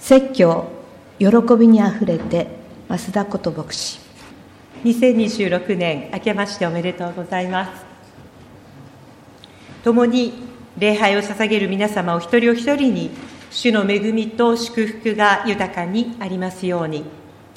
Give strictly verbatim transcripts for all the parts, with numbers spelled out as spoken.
説教喜びにあふれて増田こと牧師。 にせんにじゅうろくねん明けましておめでとうございます。共に礼拝を捧げる皆様お一人お一人に主の恵みと祝福が豊かにありますように。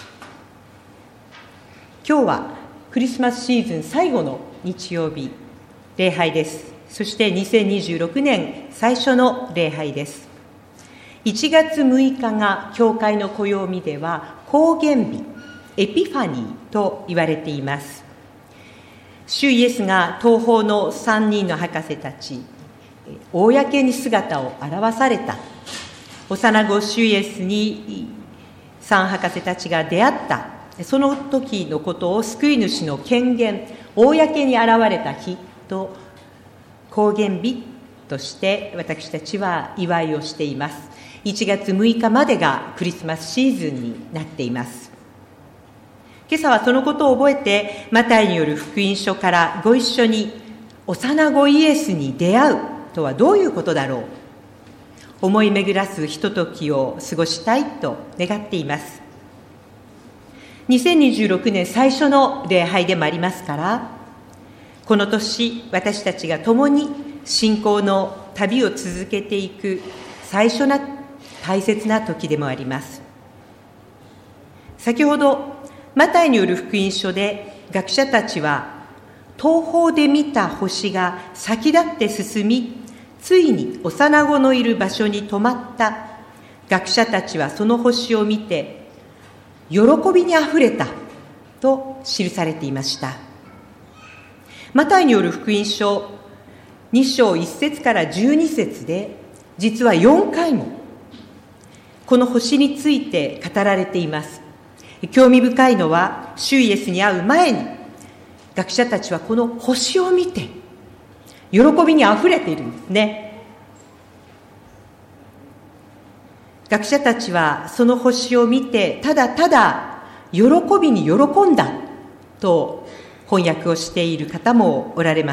今日はクリスマスシーズン最後の日曜日礼拝です。そしてにせんにじゅうろくねん最初の礼拝です。いちがつむいかが教会の暦では公元日エピファニーと言われています。主イエスが東方のさんにんの博士たち公に姿を現された。幼子主イエスにさん博士たちが出会った。その時のことを救い主の権限、公に現れた日と公元日として私たちは祝いをしています。いちがつむいかまでがクリスマスシーズンになっています。今朝はそのことを覚えて、マタイによる福音書からご一緒に幼子イエスに出会うとはどういうことだろう、思い巡らすひとときを過ごしたいと願っています。にせんにじゅうろくねん最初の礼拝でもありますから、この年私たちが共に信仰の旅を続けていく最初な大切な時でもあります。先ほどマタイによる福音書で学者たちは東方で見た星が先立って進み、ついに幼子のいる場所に止まった。学者たちはその星を見て喜びにあふれたと記されていました。マタイによる福音書に章いっせつからじゅうにせつで実はよんかいもこの星について語られています。興味深いのは、主イエスに会う前に学者たちはこの星を見て喜びにあふれているんですね。学者たちはその星を見てただただ喜びに喜んだと翻訳をしている方もおられます。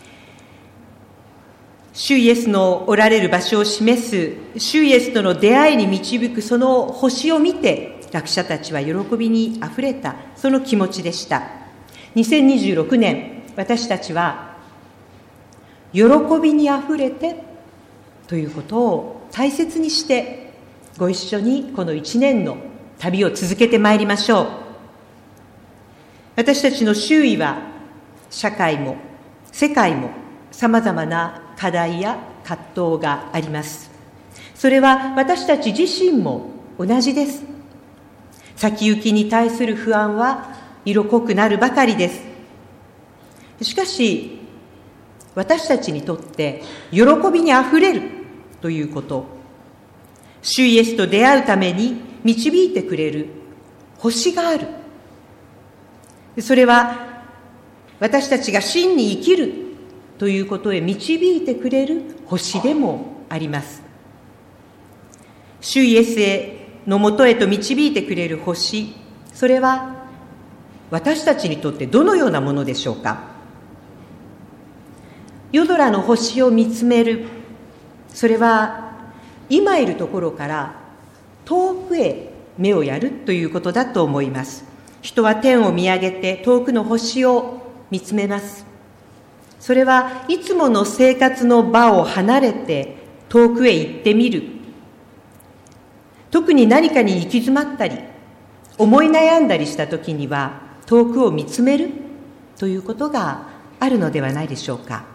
主イエスのおられる場所を示す、主イエスとの出会いに導くその星を見て、学者たちは喜びにあふれた、その気持ちでした。にせんにじゅうろくねん、私たちは喜びにあふれてということを大切にしてご一緒にこの一年の旅を続けてまいりましょう。私たちの周囲は社会も世界もさまざまな課題や葛藤があります。それは私たち自身も同じです。先行きに対する不安は色濃くなるばかりです。しかし私たちにとって喜びにあふれるということ、主イエスと出会うために導いてくれる星がある。それは私たちが真に生きるということへ導いてくれる星でもあります。主イエスへのもとへと導いてくれる星、それは私たちにとってどのようなものでしょうか。夜空の星を見つめる、それは今いるところから遠くへ目をやるということだと思います。人は天を見上げて遠くの星を見つめます。それはいつもの生活の場を離れて遠くへ行ってみる。特に何かに行き詰まったり思い悩んだりしたときには遠くを見つめるということがあるのではないでしょうか。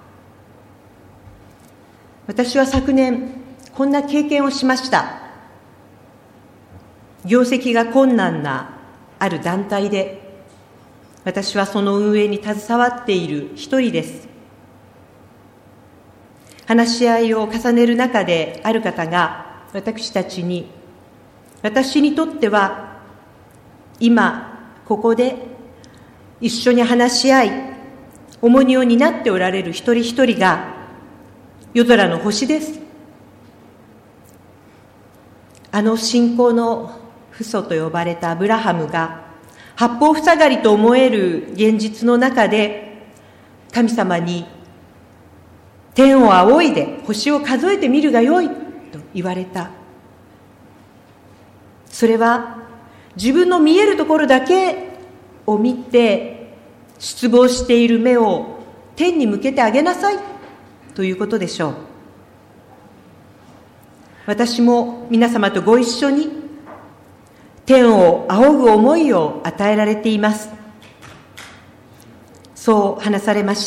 私は昨年こんな経験をしました。業績が困難なある団体で、私はその運営に携わっている一人です。話し合いを重ねる中で、ある方が私たちに、私にとっては今ここで一緒に話し合い、重荷を担っておられる一人一人が夜空の星です。あの信仰の父祖と呼ばれたアブラハムが八方塞がりと思える現実の中で神様に天を仰いで星を数えてみるがよいと言われた。 それは自分の見えるところだけを見て失望している目を天に向けてあげなさいということでしょう。私も皆様とご一緒に天を仰ぐ思いを与えられています。そう話されました。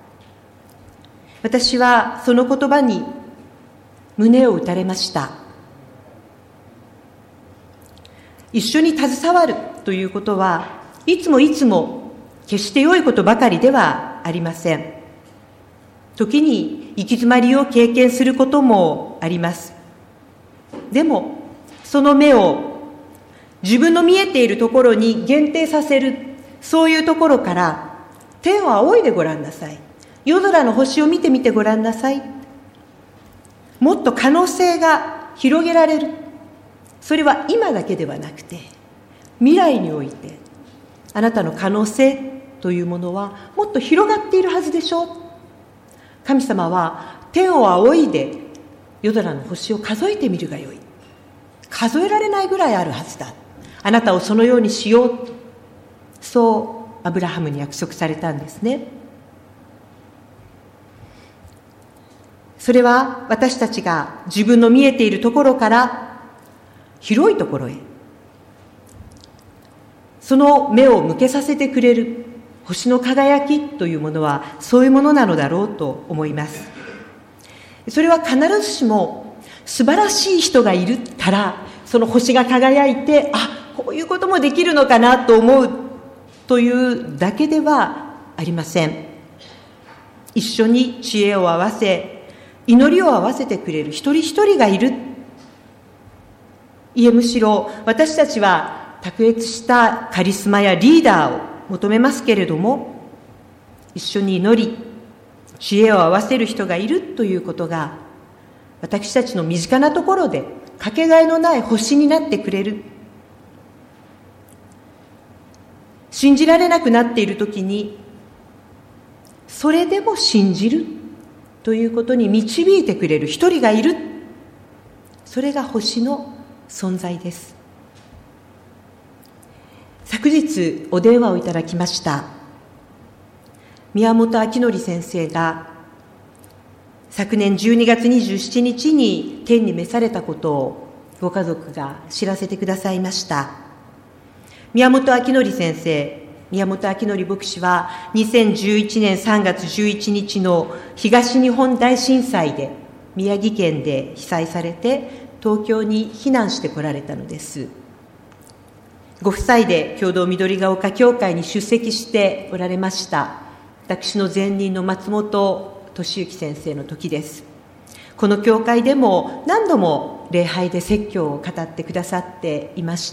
私はその言葉に胸を打たれました。一緒に携わるということはいつもいつも決して良いことばかりではありません。時に行き詰まりを経験することもあります。でもその目を自分の見えているところに限定させる、そういうところから天を仰いでごらんなさい。夜空の星を見てみてごらんなさい。もっと可能性が広げられる。それは今だけではなくて未来においてあなたの可能性というものはもっと広がっているはずでしょう。神様は天を仰いで夜空の星を数えてみるがよい。数えられないぐらいあるはずだ。あなたをそのようにしよう。そうアブラハムに約束されたんですね。それは私たちが自分の見えているところから広いところへ、その目を向けさせてくれる星の輝きというものはそういうものなのだろうと思います。それは必ずしも素晴らしい人がいるからその星が輝いて、あ、こういうこともできるのかなと思うというだけではありません。一緒に知恵を合わせ祈りを合わせてくれる一人一人がいる。いえ、むしろ私たちは卓越したカリスマやリーダーを求めますけれども、一緒に祈り知恵を合わせる人がいるということが私たちの身近なところでかけがえのない星になってくれる。信じられなくなっているときにそれでも信じるということに導いてくれる一人がいる。それが星の存在です。昨日お電話をいただきました宮本明則先生が昨年じゅうにがつにじゅうしちにちに天に召されたことをご家族が知らせてくださいました。宮本明則先生、宮本明則牧師はにせんじゅういちねんさんがつじゅういちにちの東日本大震災で宮城県で被災されて東京に避難してこられたのです。ご夫妻で共同緑が丘教会に出席しておられました私の前任の松本俊之先生の時です。この教会でも何度も礼拝で説教を語ってくださっていました。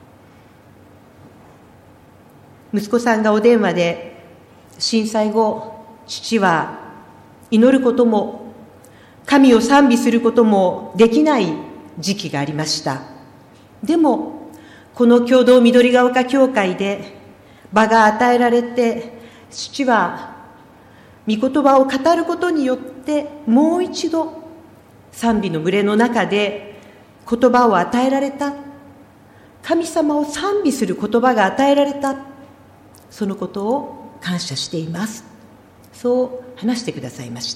息子さんがお電話で、震災後父は祈ることも神を賛美することもできない時期がありました。でもこの共同緑が丘教会で場が与えられて、父は御言葉を語ることによってもう一度賛美の群れの中で言葉を与えられた。神様を賛美する言葉が与えられた。そのことを感謝しています。そう話してくださいました。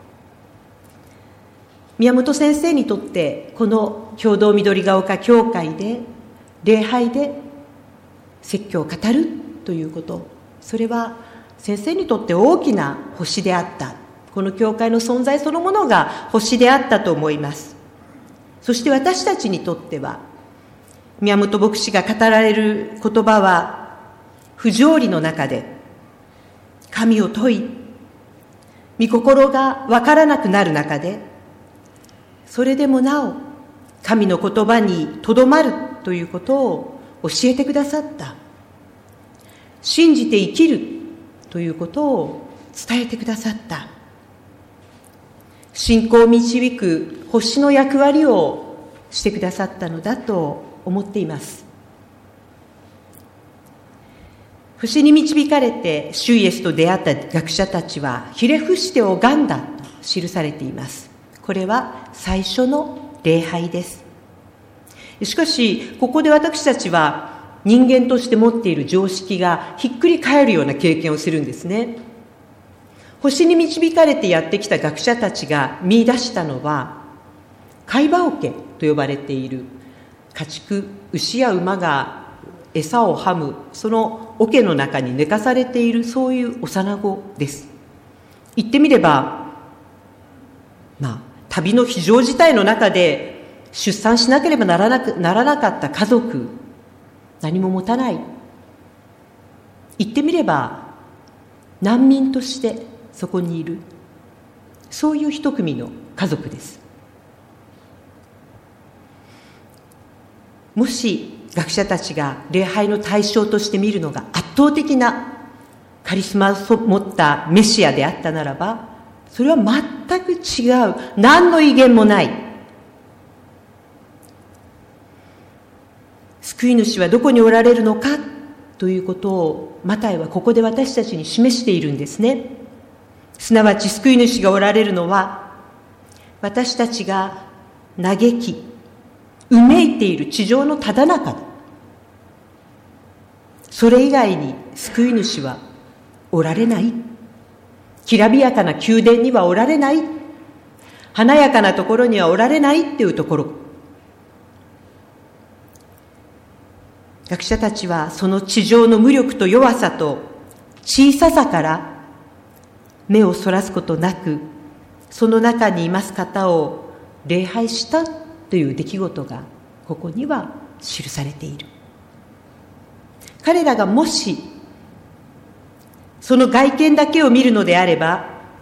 宮本先生にとってこの共同緑が丘教会で礼拝で説教を語るということ、それは先生にとって大きな星であった。この教会の存在そのものが星であったと思います。そして私たちにとっては宮本牧師が語られる言葉は不条理の中で神を問い、御心がわからなくなる中で、それでもなお神の言葉にとどまるということを教えてくださった。信じて生きるということを伝えてくださった。信仰を導く星の役割をしてくださったのだと思っています。星に導かれて主イエスと出会った学者たちはひれ伏して拝んだと記されています。これは最初の礼拝です。 しかし、ここで私たちは人間として持っている常識がひっくり返るような経験をするんですね。星に導かれてやってきた学者たちが見出したのは、貝羽桶と呼ばれている家畜、牛や馬が餌をはむ、その桶の中に寝かされている、そういう幼子です。言ってみれば、まあ、旅の非常事態の中で出産しなければならなく、ならなかった家族、何も持たない。言ってみれば、難民としてそこにいる、そういう一組の家族です。もし学者たちが礼拝の対象として見るのが圧倒的なカリスマを持ったメシアであったならば、それは全く違う、何の威厳もない。救い主はどこにおられるのかということをマタイはここで私たちに示しているんですね。すなわち救い主がおられるのは、私たちが嘆きうめいている地上のただ中だ。それ以外に救い主はおられない。きらびやかな宮殿にはおられない。華やかなところにはおられないっていうところ。学者たちはその地上の無力と弱さと小ささから目をそらすことなく、その中にいます方を礼拝したという出来事がここには記されている。彼らがもしその外見だけを見るのであれば、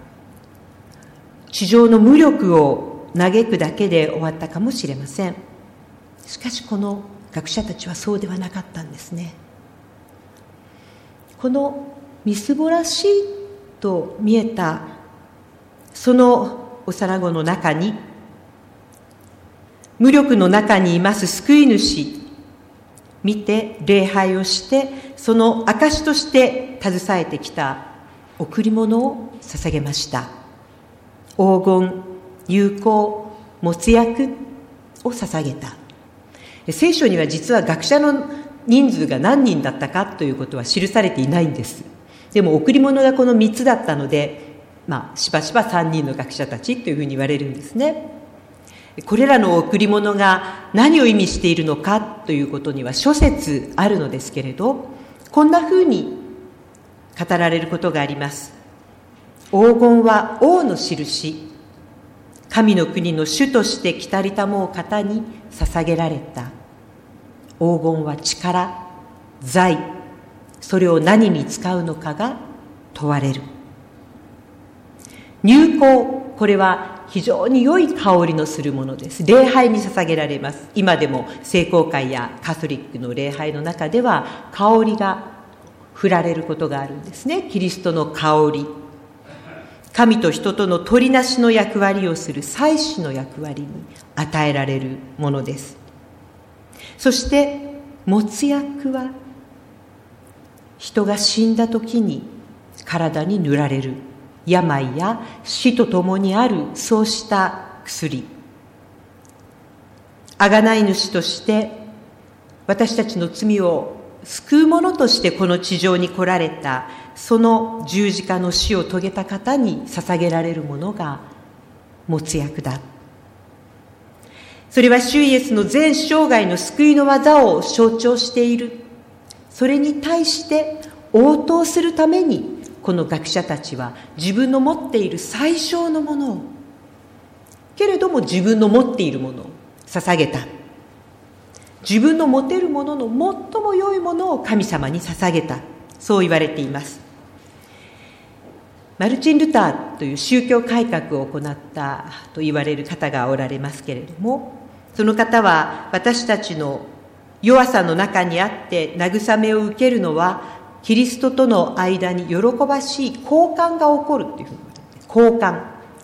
地上の無力を嘆くだけで終わったかもしれません。しかしこの学者たちはそうではなかったんですね。このみすぼらしいと見えたその幼子の中に、無力の中にいます救い主、見て礼拝をして、その証として携えてきた贈り物を捧げました。黄金、友好、没薬を捧げた。聖書には実は学者の人数が何人だったかということは記されていないんです。でも贈り物がこのみっつだったので、まあしばしばさんにんの学者たちというふうに言われるんですね。これらの贈り物が何を意味しているのかということには諸説あるのですけれど、こんなふうに語られることがあります。黄金は王の印、神の国の主として来たりたもう方に捧げられた。黄金は力、財、それを何に使うのかが問われる。乳香、これは非常に良い香りのするものです。礼拝に捧げられます。今でも聖公会やカトリックの礼拝の中では香りが振られることがあるんですね。キリストの香り、神と人との取りなしの役割をする祭司の役割に与えられるものです。そして没薬は人が死んだ時に体に塗られる病や死とともにある、そうした薬。贖い主として私たちの罪を救う者としてこの地上に来られた、その十字架の死を遂げた方に捧げられるものが没薬だ。それは主イエスの全生涯の救いの技を象徴している。それに対して応答するために、この学者たちは自分の持っている最小のものを、けれども自分の持っているものを捧げた。自分の持てるものの最も良いものを神様に捧げた。そう言われています。マルチン・ルターという宗教改革を行ったと言われる方がおられますけれども、その方は私たちの弱さの中にあって慰めを受けるのは、キリストとの間に喜ばしい交換が起こるというふうに言われています。交換。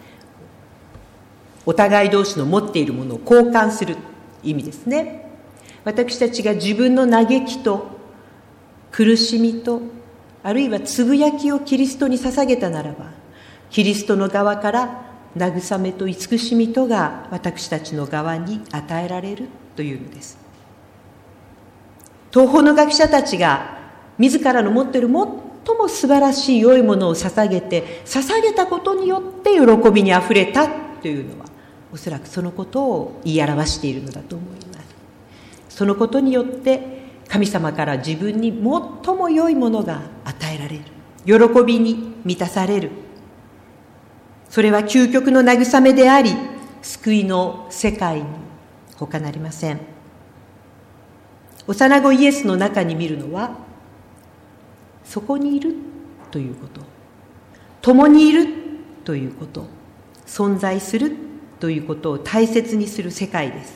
お互い同士の持っているものを交換する意味ですね。私たちが自分の嘆きと苦しみと、あるいはつぶやきをキリストに捧げたならば、キリストの側から慰めと慈しみとが私たちの側に与えられるというのです。 東方の学者たちが自らの持っている最も素晴らしい良いものを捧げて、捧げたことによって喜びにあふれたというのは、おそらくそのことを言い表しているのだと思います。そのことによって神様から自分に最も良いものが与えられる、喜びに満たされる。それは究極の慰めであり、救いの世界に他なりません。幼子イエスの中に見るのは、そこにいるということ、共にいるということ、存在するということを大切にする世界です。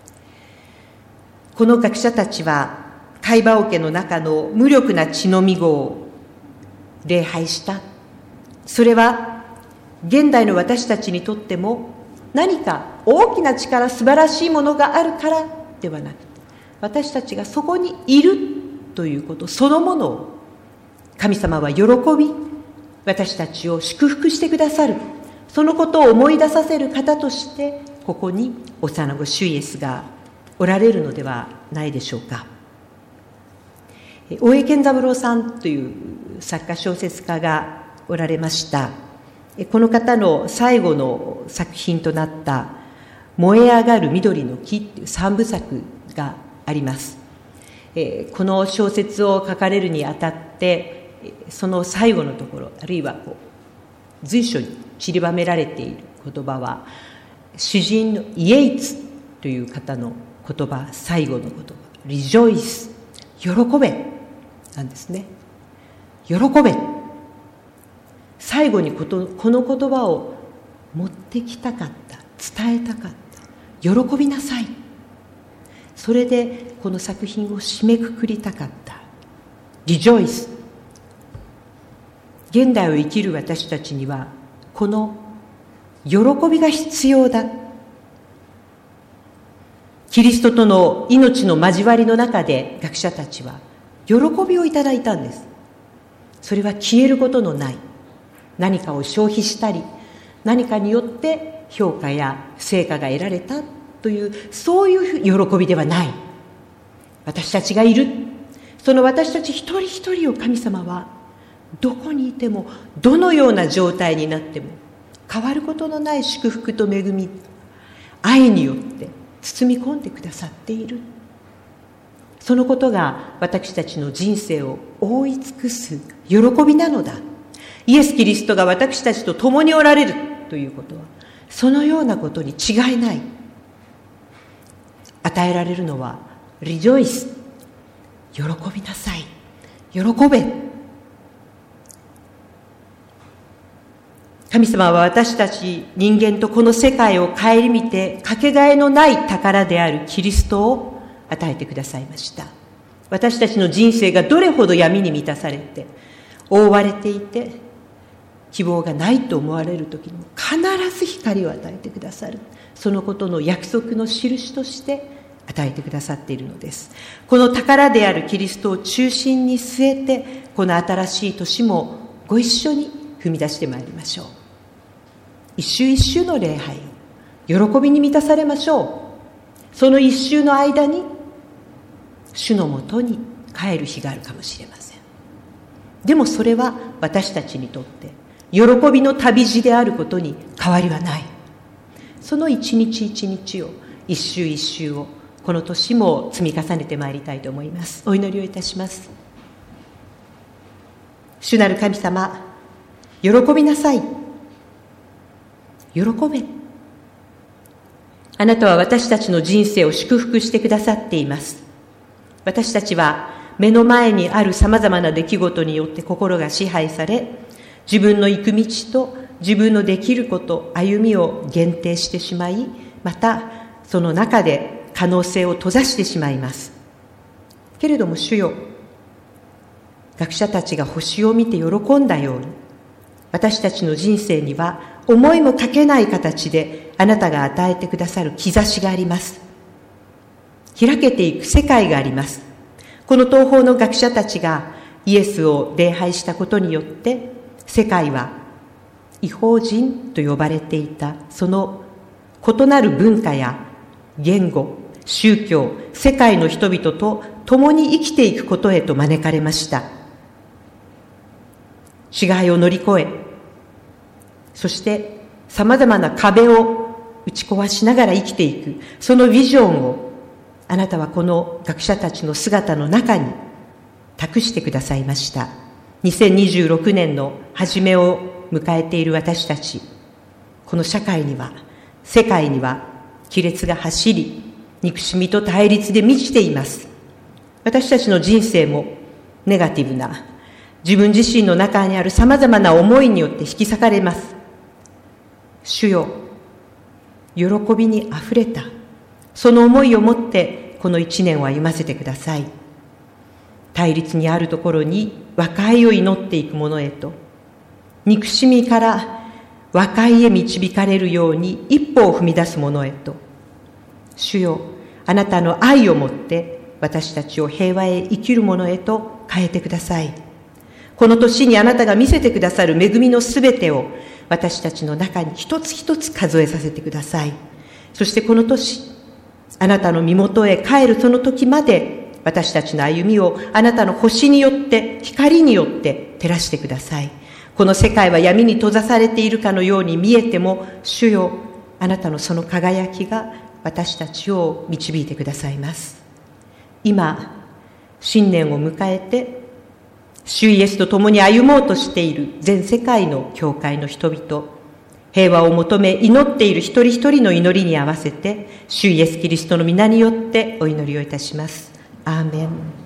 この学者たちは海馬桶の中の無力な血のみ子を礼拝した。それは現代の私たちにとっても何か大きな力、素晴らしいものがあるからではなく、私たちがそこにいるということそのものを神様は喜び、私たちを祝福してくださる。そのことを思い出させる方としてここに幼子主イエスがおられるのではないでしょうか。大江健三郎さんという作家小説家がおられました。この方の最後の作品となった燃え上がる緑の木という三部作があります。この小説を書かれるにあたってその最後のところ、あるいはこう随所に散りばめられている言葉は、詩人のイエイツという方の言葉、最後の言葉、リジョイス、喜べなんですね。喜べ。最後にこと、この言葉を持ってきたかった、伝えたかった。喜びなさい。それでこの作品を締めくくりたかった。リジョイス。現代を生きる私たちにはこの喜びが必要だ。キリストとの命の交わりの中で学者たちは喜びをいただいたんです。それは消えることのない、何かを消費したり何かによって評価や成果が得られたという、そういう喜びではない。私たちがいる、その私たち一人一人を神様はどこにいてもどのような状態になっても変わることのない祝福と恵み、愛によって包み込んでくださっている。そのことが私たちの人生を覆い尽くす喜びなのだ。イエス・キリストが私たちと共におられるということはそのようなことに違いない。与えられるのはリジョイス、喜びなさい、喜べ。神様は私たち人間とこの世界を顧みてかけがえのない宝であるキリストを与えてくださいました。私たちの人生がどれほど闇に満たされて覆われていて希望がないと思われる時にも必ず光を与えてくださる、そのことの約束の印として与えてくださっているのです。この宝であるキリストを中心に据えて、この新しい年もご一緒に踏み出してまいりましょう。一週一週の礼拝を喜びに満たされましょう。その一週の間に主のもとに帰る日があるかもしれません。でもそれは私たちにとって喜びの旅路であることに変わりはない。その一日一日を、一週一週をこの年も積み重ねてまいりたいと思います。お祈りをいたします。主なる神様、喜びなさい。喜べ。あなたは私たちの人生を祝福してくださっています。私たちは目の前にあるさまざまな出来事によって心が支配され、自分の行く道と自分のできること、歩みを限定してしまい、またその中で可能性を閉ざしてしまいます。けれども主よ、学者たちが星を見て喜んだように、私たちの人生には思いもかけない形であなたが与えてくださる兆しがあります。開けていく世界があります。この東方の学者たちがイエスを礼拝したことによって、世界は異邦人と呼ばれていたその異なる文化や言語、 宗教、世界の人々と共に生きていくことへと招かれました。違いを乗り越え、そして様々な壁を打ち壊しながら生きていく、そのビジョンをあなたはこの学者たちの姿の中に託してくださいました。にせんにじゅうろくねんの初めを迎えている私たち、この社会には、世界には亀裂が走り、憎しみと対立で満ちています。私たちの人生もネガティブな、自分自身の中にある様々な思いによって引き裂かれます。主よ、喜びにあふれた、その思いを持ってこの一年を歩ませてください。対立にあるところに和解を祈っていくものへと、憎しみから和解へ導かれるように一歩を踏み出すものへと、主よ、あなたの愛をもって私たちを平和へ生きるものへと変えてください。この年にあなたが見せてくださる恵みのすべてを私たちの中に一つ一つ数えさせてください。そしてこの年、あなたの身元へ帰るその時まで、私たちの歩みをあなたの星によって、光によって照らしてください。この世界は闇に閉ざされているかのように見えても、主よ、あなたのその輝きが私たちを導いてくださいます。今、新年を迎えて、主イエスと共に歩もうとしている全世界の教会の人々、平和を求め祈っている一人一人の祈りに合わせて、主イエスキリストの皆によってお祈りをいたします。アーメン。